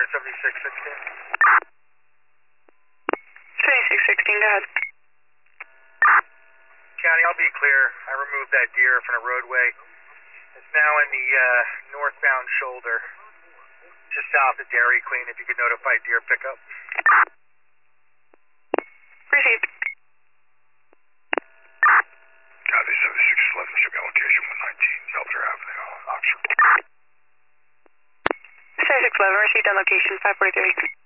7616. 7616, go ahead. County, I'll be clear. I removed that deer from the roadway. It's now in the northbound shoulder, just south of Dairy Queen, if you could notify deer pickup. Received. County 7611, should be on location 119 Delta Avenue, Oxford. 7611, received on location 543.